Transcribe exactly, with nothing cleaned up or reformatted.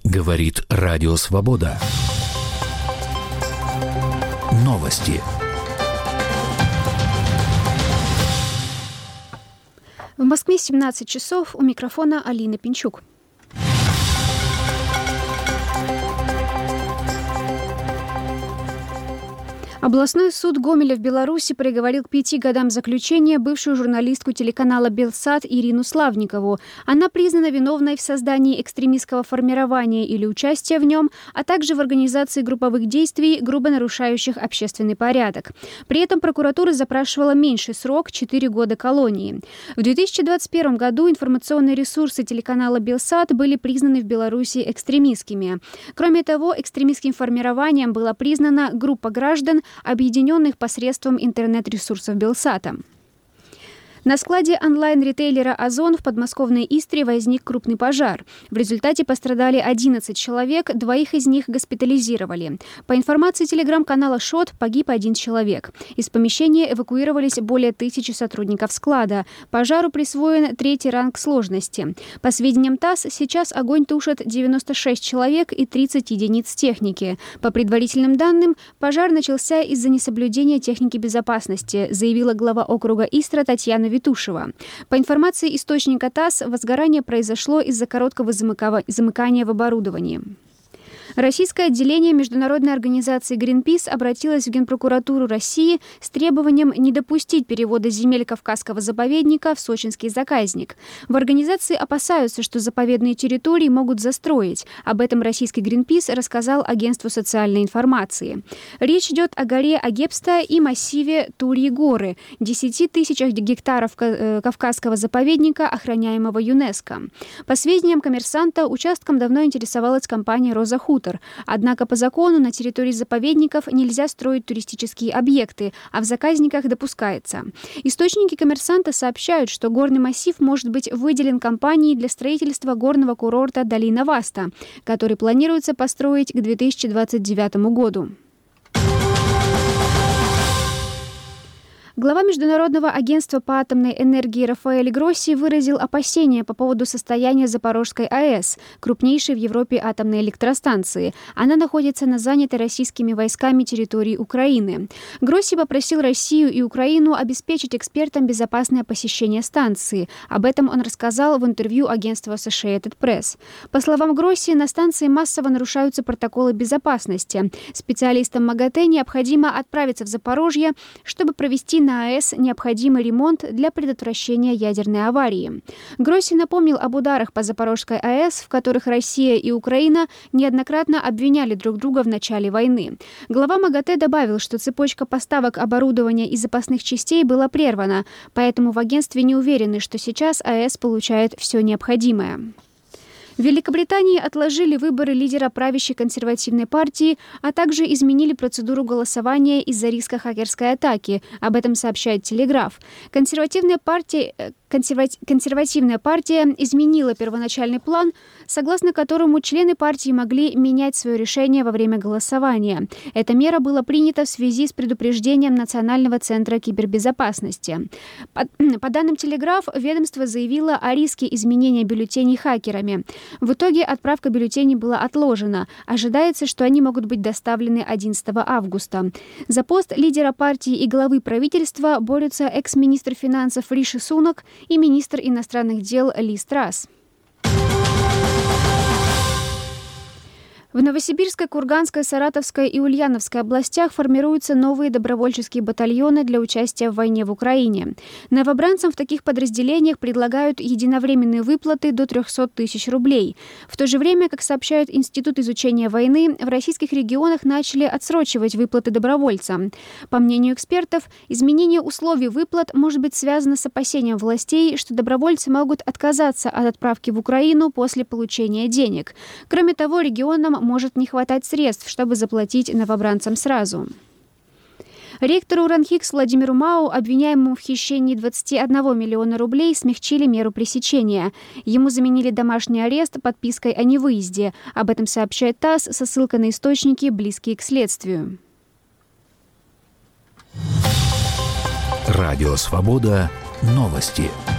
Говорит Радио Свобода. Новости. В Москве семнадцать часов. У микрофона Алина Пинчук. Областной суд Гомеля в Беларуси приговорил к пяти годам заключения бывшую журналистку телеканала «Белсат» Ирину Славникову. Она признана виновной в создании экстремистского формирования или участия в нем, а также в организации групповых действий, грубо нарушающих общественный порядок. При этом прокуратура запрашивала меньший срок – четыре года колонии. В две тысячи двадцать первом году информационные ресурсы телеканала «Белсат» были признаны в Беларуси экстремистскими. Кроме того, экстремистским формированием была признана группа граждан, объединенных посредством интернет-ресурсов Белсата. На складе онлайн-ритейлера «Озон» в подмосковной Истре возник крупный пожар. В результате пострадали одиннадцать человек, двоих из них госпитализировали. По информации телеграм-канала «Шот», погиб один человек. Из помещения эвакуировались более тысячи сотрудников склада. Пожару присвоен третий ранг сложности. По сведениям ТАСС, сейчас огонь тушат девяносто шесть человек и тридцать единиц техники. По предварительным данным, пожар начался из-за несоблюдения техники безопасности, заявила глава округа Истра Татьяна Витушева. По информации источника ТАСС, возгорание произошло из-за короткого замыкания в оборудовании. Российское отделение международной организации Greenpeace обратилось в Генпрокуратуру России с требованием не допустить перевода земель Кавказского заповедника в сочинский заказник. В организации опасаются, что заповедные территории могут застроить. Об этом российский Greenpeace рассказал агентству социальной информации. Речь идет о горе Агепста и массиве Турьи горы, десяти тысячах гектаров Кавказского заповедника, охраняемого ЮНЕСКО. По сведениям «Коммерсанта», участком давно интересовалась компания «Роза Хутор». Однако по закону на территории заповедников нельзя строить туристические объекты, а в заказниках допускается. Источники «Коммерсанта» сообщают, что горный массив может быть выделен компанией для строительства горного курорта «Долина Васта», который планируется построить к две тысячи двадцать девятому году. Глава Международного агентства по атомной энергии Рафаэль Гросси выразил опасения по поводу состояния Запорожской АЭС, крупнейшей в Европе атомной электростанции. Она находится на занятой российскими войсками территории Украины. Гросси попросил Россию и Украину обеспечить экспертам безопасное посещение станции. Об этом он рассказал в интервью агентству Associated Press. По словам Гросси, на станции массово нарушаются протоколы безопасности. Специалистам МАГАТЭ необходимо отправиться в Запорожье, чтобы провести на АЭС необходимый ремонт для предотвращения ядерной аварии. Гросси напомнил об ударах по Запорожской АЭС, в которых Россия и Украина неоднократно обвиняли друг друга в начале войны. Глава МАГАТЭ добавил, что цепочка поставок оборудования и запасных частей была прервана, поэтому в агентстве не уверены, что сейчас АЭС получает все необходимое. В Великобритании отложили выборы лидера правящей консервативной партии, а также изменили процедуру голосования из-за риска хакерской атаки. Об этом сообщает «Телеграф». Консервативная партия, консервати, консервативная партия изменила первоначальный план, согласно которому члены партии могли менять свое решение во время голосования. Эта мера была принята в связи с предупреждением Национального центра кибербезопасности. По, по данным «Телеграф», ведомство заявило о риске изменения бюллетеней хакерами. В итоге отправка бюллетеней была отложена. Ожидается, что они могут быть доставлены одиннадцатого августа. За пост лидера партии и главы правительства борются экс-министр финансов Риши Сунак и министр иностранных дел Ли Страс. В Новосибирской, Курганской, Саратовской и Ульяновской областях формируются новые добровольческие батальоны для участия в войне в Украине. Новобранцам в таких подразделениях предлагают единовременные выплаты до триста тысяч рублей. В то же время, как сообщает Институт изучения войны, в российских регионах начали отсрочивать выплаты добровольцам. По мнению экспертов, изменение условий выплат может быть связано с опасением властей, что добровольцы могут отказаться от отправки в Украину после получения денег. Кроме того, регионам может не хватать средств, чтобы заплатить новобранцам сразу. Ректору РАНХИКС Владимиру Мау, обвиняемому в хищении двадцати одного миллиона рублей, смягчили меру пресечения. Ему заменили домашний арест подпиской о невыезде. Об этом сообщает ТАСС со ссылкой на источники, близкие к следствию. Радио Свобода. Новости.